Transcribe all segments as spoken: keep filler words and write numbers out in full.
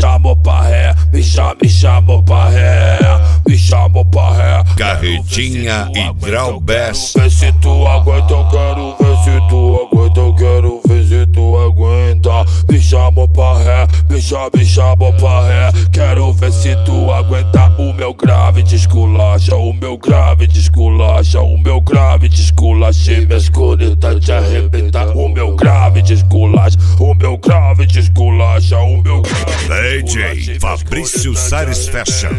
chamou pra ré, me chama, me chamou pra ré, me chamou pra ré. Carretinha e Drawbass. Vê se tu aguenta, eu quero ver se tu aguenta, eu quero ver se tu aguenta. Me chamou pra ré, me chama, me chamou pra ré. Quero ver se tu aguenta. O meu grave desculacha, o meu grave desculacha, o meu grave desculacha. E minhas coritas te arrebenta. O meu grave desculacha, o meu grave desculacha, o meu grave D J Fabrício Sares Fashion.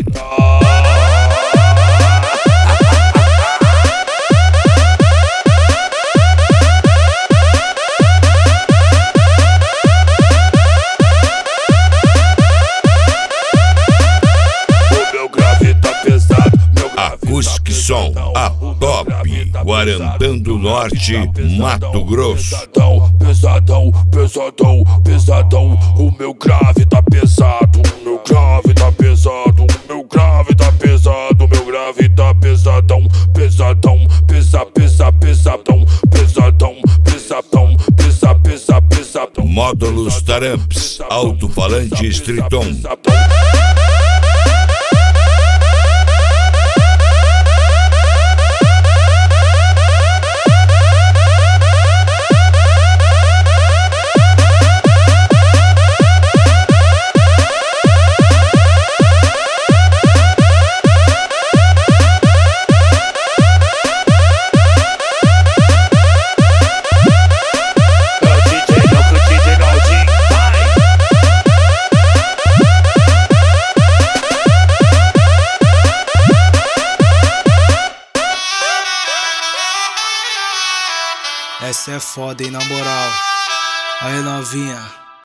Acústica Som, a top, Guarantã do Norte, Mato Grosso. Pesadão, pesadão, pesadão, pesadão. O meu grave tá pesado, o meu grave tá pesado, o meu grave tá pesado, o meu grave tá pesadão, pesadão, pesa, pesa, pesadão, pesadão, pesadão, pesa, pesa, pesadão. Módulos Taramps, alto-falante Striton. Essa é foda, hein, na moral. Aí, novinha.